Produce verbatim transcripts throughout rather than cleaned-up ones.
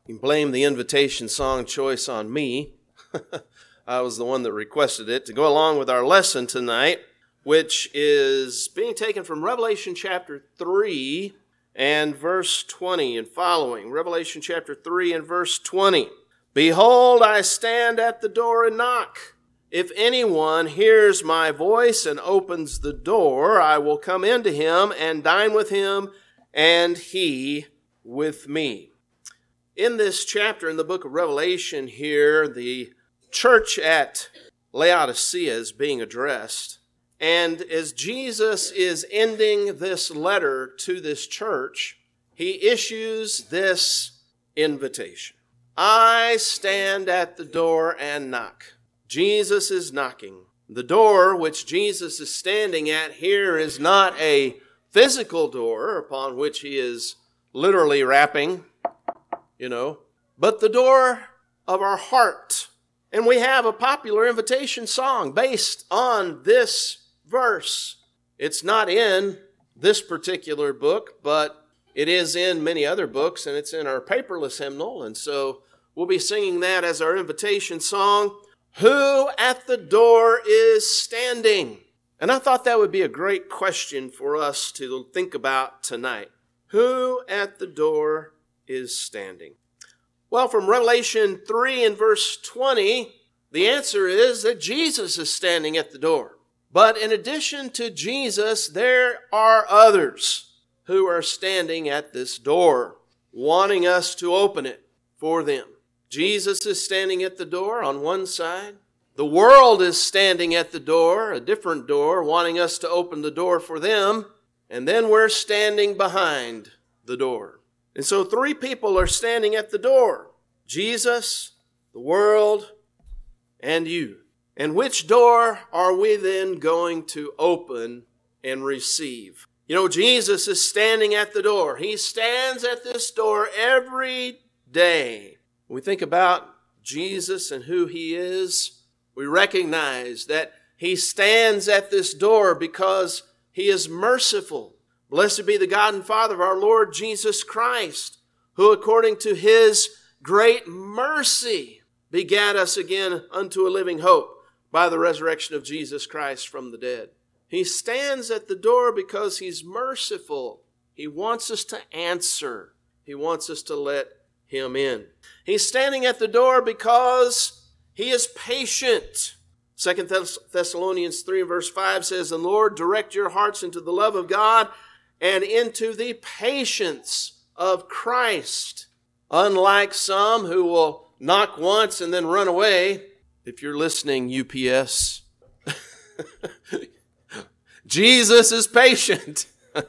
You can blame the invitation song choice on me. I was the one that requested it to go along with our lesson tonight, which is being taken from Revelation chapter three and verse twenty and following. Revelation chapter three and verse twenty. Behold, I stand at the door and knock. If anyone hears my voice and opens the door, I will come into him and dine with him, and he with me. In this chapter in the book of Revelation here, the church at Laodicea is being addressed. And as Jesus is ending this letter to this church, he issues this invitation. I stand at the door and knock. Jesus is knocking. The door which Jesus is standing at here is not a physical door upon which he is literally rapping, you know, but the door of our heart. And we have a popular invitation song based on this verse. It's not in this particular book, but it is in many other books, and it's in our paperless hymnal. And so we'll be singing that as our invitation song. Who at the door is standing? And I thought that would be a great question for us to think about tonight. Who at the door is standing? Well, from Revelation three and verse twenty, the answer is that Jesus is standing at the door. But in addition to Jesus, there are others who are standing at this door, wanting us to open it for them. Jesus is standing at the door on one side. The world is standing at the door, a different door, wanting us to open the door for them. And then we're standing behind the door. And so three people are standing at the door. Jesus, the world, and you. And which door are we then going to open and receive? You know, Jesus is standing at the door. He stands at this door every day. When we think about Jesus and who he is, we recognize that he stands at this door because he is merciful. Blessed be the God and Father of our Lord Jesus Christ, who according to his great mercy begat us again unto a living hope by the resurrection of Jesus Christ from the dead. He stands at the door because he's merciful. He wants us to answer. He wants us to let him in. He's standing at the door because he is patient. Second Thessalonians three and verse five says, "And Lord, direct your hearts into the love of God and into the patience of Christ." Unlike some who will knock once and then run away, if you're listening, U P S, Jesus is patient.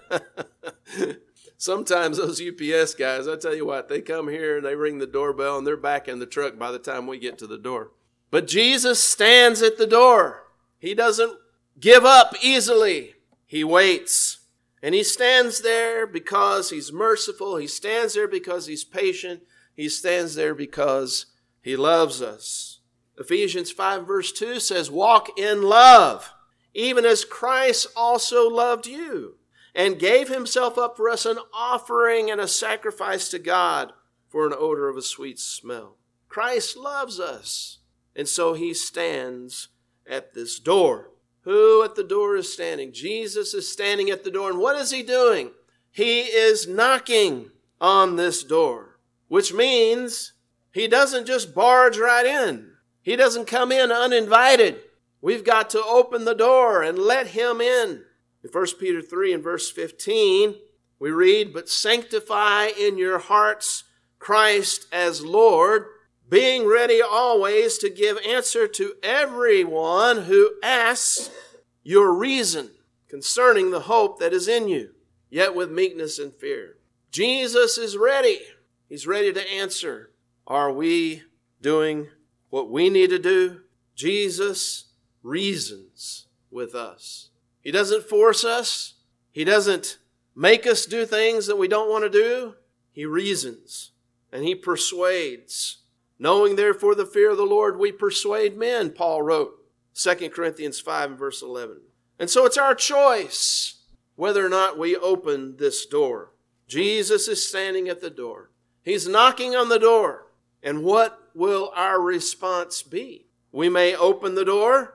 Sometimes those U P S guys, I tell you what, they come here and they ring the doorbell and they're back in the truck by the time we get to the door. But Jesus stands at the door. He doesn't give up easily. He waits. And he stands there because he's merciful. He stands there because he's patient. He stands there because he loves us. Ephesians five verse two says, "Walk in love, even as Christ also loved you, and gave himself up for us an offering and a sacrifice to God for an odor of a sweet smell." Christ loves us, and so he stands at this door. Who at the door is standing? Jesus is standing at the door, and what is he doing? He is knocking on this door, which means he doesn't just barge right in. He doesn't come in uninvited. We've got to open the door and let him in. In First Peter three and verse fifteen, we read, "But sanctify in your hearts Christ as Lord, being ready always to give answer to everyone who asks your reason concerning the hope that is in you, yet with meekness and fear." Jesus is ready. He's ready to answer. Are we doing what we need to do? Jesus reasons with us. He doesn't force us. He doesn't make us do things that we don't want to do. He reasons and he persuades. "Knowing therefore the fear of the Lord, we persuade men," Paul wrote, Second Corinthians five and verse eleven. And so it's our choice whether or not we open this door. Jesus is standing at the door. He's knocking on the door. And what will our response be? We may open the door,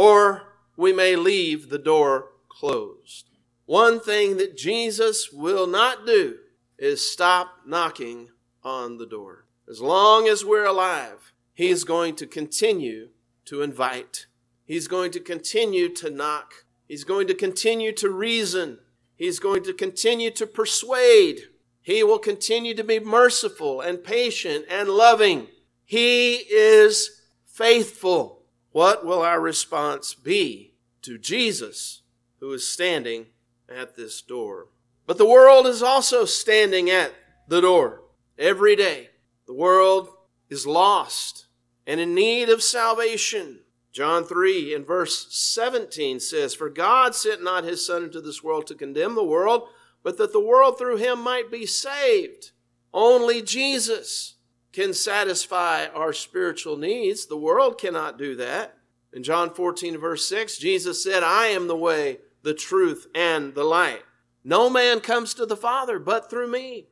or we may leave the door closed. One thing that Jesus will not do is stop knocking on the door. As long as we're alive, He's going to continue to invite. He's going to continue to knock. He's going to continue to reason. He's going to continue to persuade. He will continue to be merciful and patient and loving. He is faithful. What will our response be to Jesus, who is standing at this door? But the world is also standing at the door every day. The world is lost and in need of salvation. John three and verse seventeen says, "For God sent not His Son into this world to condemn the world, but that the world through Him might be saved." Only Jesus can satisfy our spiritual needs. The world cannot do that. In John fourteen verse six, Jesus said, "I am the way, the truth, and the light. No man comes to the Father but through me."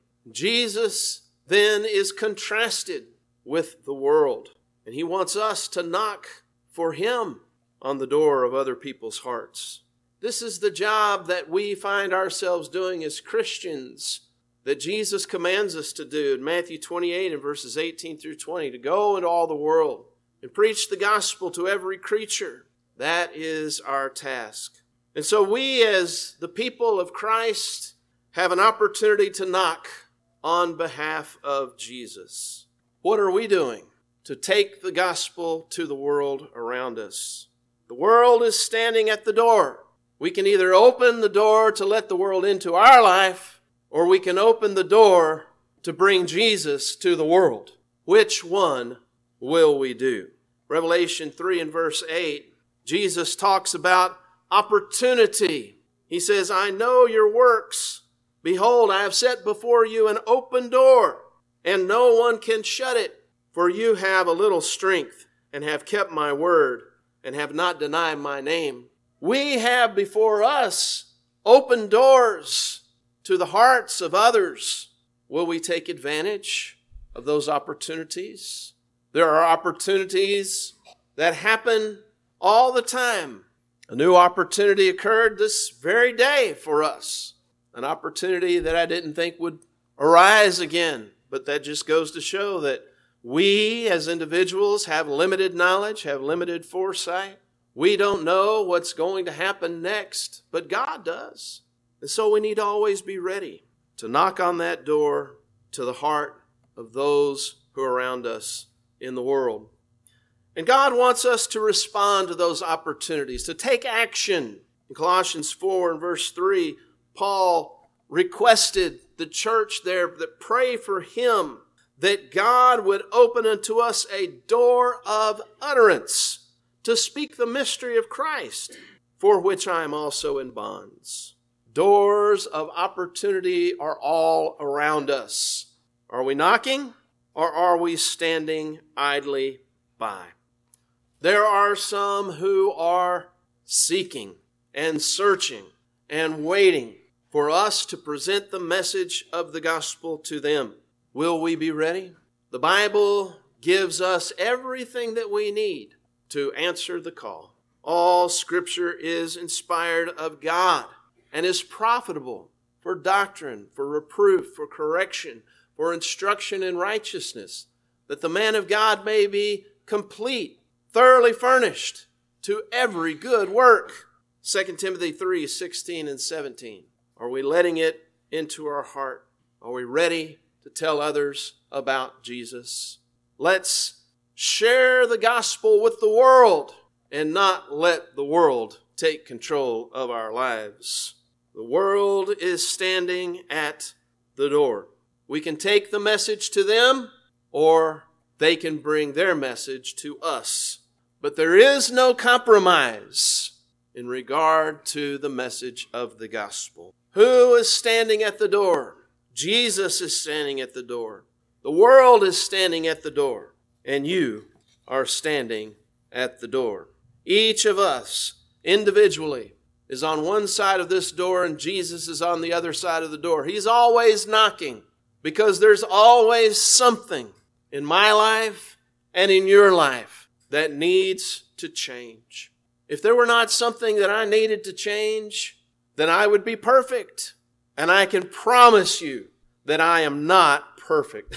Jesus then is contrasted with the world, and He wants us to knock for Him on the door of other people's hearts. This is the job that we find ourselves doing as Christians, that Jesus commands us to do in Matthew twenty-eight and verses eighteen through twenty, to go into all the world and preach the gospel to every creature. That is our task. And so we, as the people of Christ, have an opportunity to knock on behalf of Jesus. What are we doing to take the gospel to the world around us? The world is standing at the door. We can either open the door to let the world into our life, or we can open the door to bring Jesus to the world. Which one will we do? Revelation three and verse eight, Jesus talks about opportunity. He says, "I know your works. Behold, I have set before you an open door, and no one can shut it. For you have a little strength, and have kept my word, and have not denied my name." We have before us open doors to the hearts of others. Will we take advantage of those opportunities? There are opportunities that happen all the time. A new opportunity occurred this very day for us. An opportunity that I didn't think would arise again. But that just goes to show that we as individuals have limited knowledge, have limited foresight. We don't know what's going to happen next, but God does. And so we need to always be ready to knock on that door to the heart of those who are around us in the world. And God wants us to respond to those opportunities, to take action. In Colossians four and verse three, Paul requested the church there that pray for him, that God would open unto us a door of utterance to speak the mystery of Christ, for which I am also in bonds. Doors of opportunity are all around us. Are we knocking, or are we standing idly by? There are some who are seeking and searching and waiting for us to present the message of the gospel to them. Will we be ready? The Bible gives us everything that we need to answer the call. All Scripture is inspired of God and is profitable for doctrine, for reproof, for correction, for instruction in righteousness, that the man of God may be complete, thoroughly furnished to every good work. Second Timothy three, sixteen and seventeen. Are we letting it into our heart? Are we ready to tell others about Jesus? Let's share the gospel with the world and not let the world take control of our lives. The world is standing at the door. We can take the message to them, or they can bring their message to us. But there is no compromise in regard to the message of the gospel. Who is standing at the door? Jesus is standing at the door. The world is standing at the door. And you are standing at the door. Each of us individually is on one side of this door, and Jesus is on the other side of the door. He's always knocking. because there's always something in my life and in your life that needs to change. If there were not something that I needed to change, then I would be perfect. And I can promise you that I am not perfect.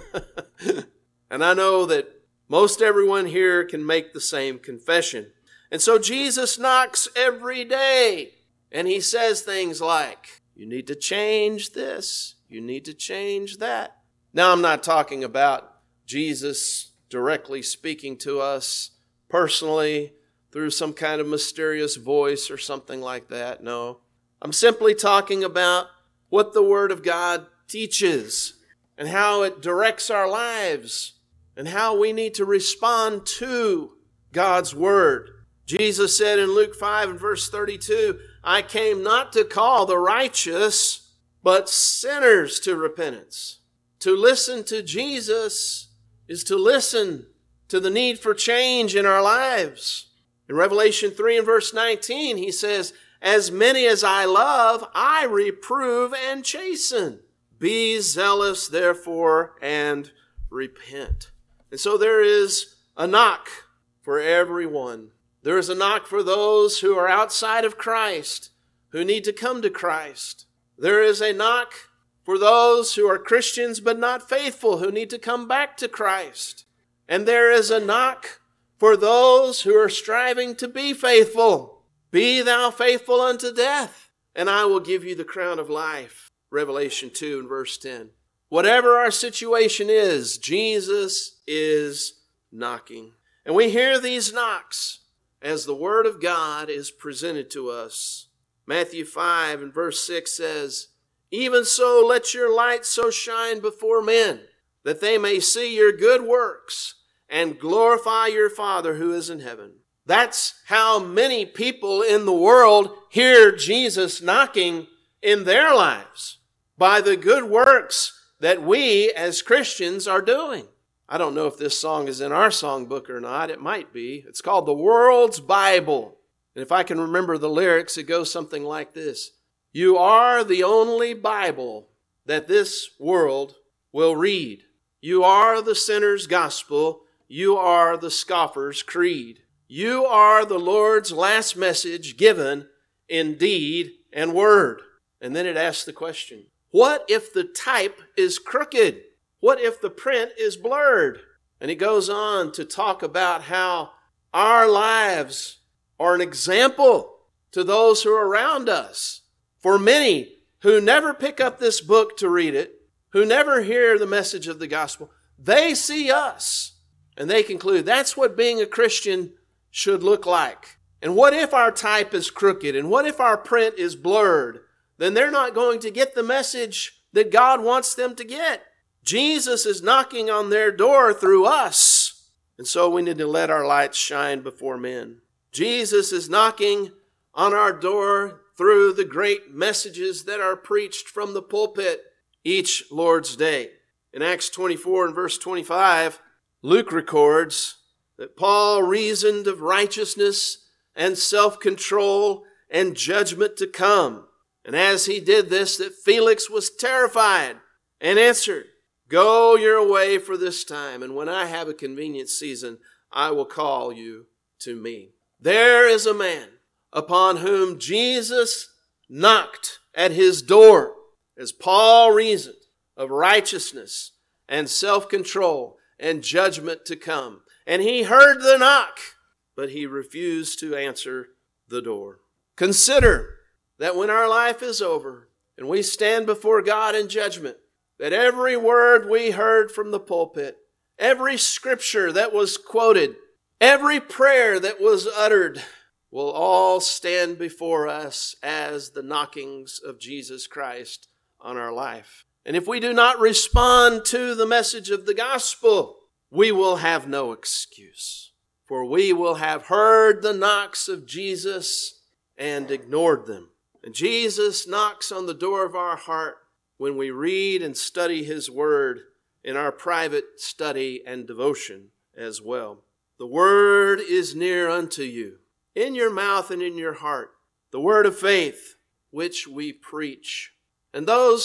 And I know that most everyone here can make the same confession. And so Jesus knocks every day. And he says things like, you need to change this. You need to change that. Now, I'm not talking about Jesus directly speaking to us personally through some kind of mysterious voice or something like that. No, I'm simply talking about what the Word of God teaches and how it directs our lives and how we need to respond to God's Word. Jesus said in Luke five and verse thirty-two, I came not to call the righteous, but sinners to repentance. To listen to Jesus is to listen to the need for change in our lives. In Revelation three and verse nineteen, he says, as many as I love, I reprove and chasten. Be zealous, therefore, and repent. And so there is a knock for everyone. There is a knock for those who are outside of Christ, who need to come to Christ. There is a knock for those who are Christians but not faithful, who need to come back to Christ. And there is a knock for those who are striving to be faithful. Be thou faithful unto death, and I will give you the crown of life. Revelation two and verse ten. Whatever our situation is, Jesus is knocking. And we hear these knocks as the Word of God is presented to us. Matthew five and verse six says, even so let your light so shine before men, that they may see your good works and glorify your Father who is in heaven. That's how many people in the world hear Jesus knocking in their lives, by the good works that we as Christians are doing. I don't know if this song is in our songbook or not. It might be. It's called The World's Bible. And if I can remember the lyrics, it goes something like this. You are the only Bible that this world will read. You are the sinner's gospel. You are the scoffer's creed. You are the Lord's last message given in deed and word. And then it asks the question, what if the type is crooked? What if the print is blurred? And it goes on to talk about how our lives are an example to those who are around us. For many who never pick up this book to read it, who never hear the message of the gospel, they see us and they conclude that's what being a Christian should look like. And what if our type is crooked? And what if our print is blurred? Then they're not going to get the message that God wants them to get. Jesus is knocking on their door through us. And so we need to let our lights shine before men. Jesus is knocking on our door through the great messages that are preached from the pulpit each Lord's Day. In Acts twenty-four and verse twenty-five, Luke records that Paul reasoned of righteousness and self-control and judgment to come. And as he did this, that Felix was terrified and answered, go your way for this time, and when I have a convenient season, I will call you to me. There is a man upon whom Jesus knocked at his door, as Paul reasoned of righteousness and self-control and judgment to come. And he heard the knock, but he refused to answer the door. Consider that when our life is over and we stand before God in judgment, that every word we heard from the pulpit, every scripture that was quoted, every prayer that was uttered will all stand before us as the knockings of Jesus Christ on our life. And if we do not respond to the message of the gospel, we will have no excuse. For we will have heard the knocks of Jesus and ignored them. And Jesus knocks on the door of our heart when we read and study His Word in our private study and devotion as well. The Word is near unto you, in your mouth and in your heart, the Word of faith which we preach. And those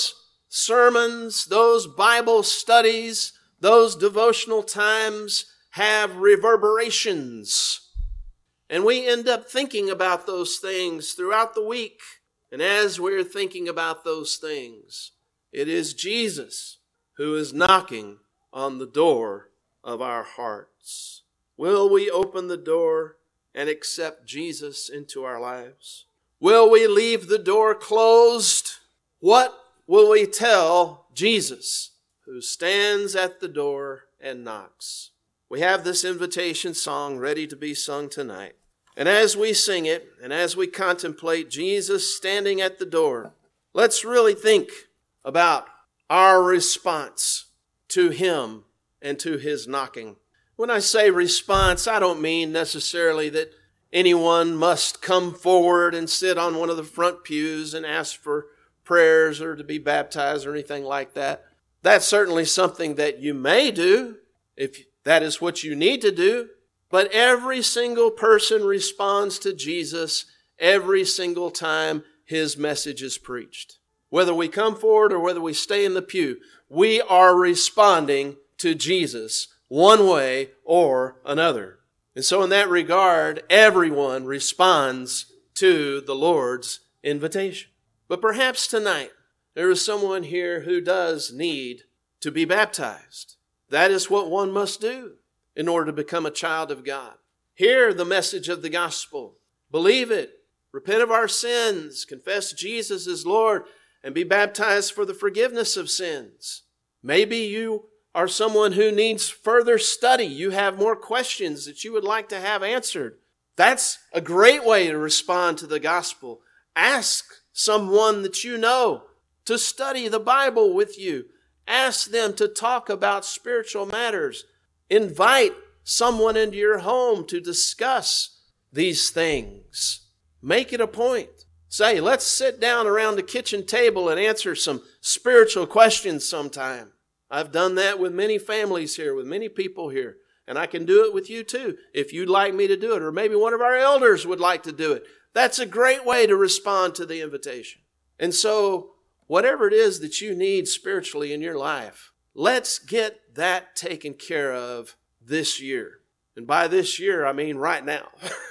sermons, those Bible studies, those devotional times have reverberations. And we end up thinking about those things throughout the week. And as we're thinking about those things, it is Jesus who is knocking on the door of our hearts. Will we open the door and accept Jesus into our lives? Will we leave the door closed? What will we tell Jesus who stands at the door and knocks? We have this invitation song ready to be sung tonight. And as we sing it, and as we contemplate Jesus standing at the door, let's really think about our response to Him and to His knocking. When I say response, I don't mean necessarily that anyone must come forward and sit on one of the front pews and ask for prayers or to be baptized or anything like that. That's certainly something that you may do if that is what you need to do. But every single person responds to Jesus every single time His message is preached. Whether we come forward or whether we stay in the pew, we are responding to Jesus one way or another. And so in that regard, everyone responds to the Lord's invitation. But perhaps tonight, there is someone here who does need to be baptized. That is what one must do in order to become a child of God. Hear the message of the gospel. Believe it. Repent of our sins. Confess Jesus as Lord and be baptized for the forgiveness of sins. Maybe you are someone who needs further study. You have more questions that you would like to have answered. That's a great way to respond to the gospel. Ask someone that you know to study the Bible with you. Ask them to talk about spiritual matters. Invite someone into your home to discuss these things. Make it a point. Say, let's sit down around the kitchen table and answer some spiritual questions sometime. I've done that with many families here, with many people here. And I can do it with you too, if you'd like me to do it. Or maybe one of our elders would like to do it. That's a great way to respond to the invitation. And so, whatever it is that you need spiritually in your life, let's get that taken care of this year. And by this year, I mean right now.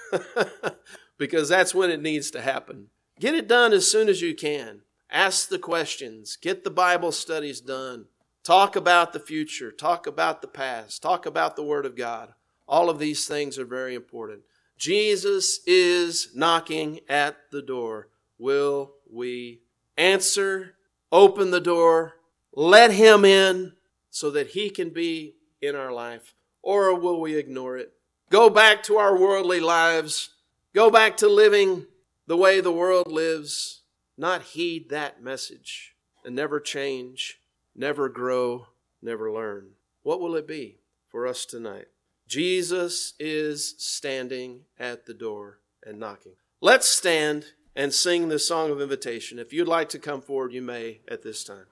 Because that's when it needs to happen. Get it done as soon as you can. Ask the questions. Get the Bible studies done. Talk about the future. Talk about the past. Talk about the Word of God. All of these things are very important. Jesus is knocking at the door. Will we answer? Open the door. Let Him in so that He can be in our life. Or will we ignore it? Go back to our worldly lives. Go back to living the way the world lives. Not heed that message and never change, never grow, never learn. What will it be for us tonight? Jesus is standing at the door and knocking. Let's stand and sing the song of invitation. If you'd like to come forward, you may at this time.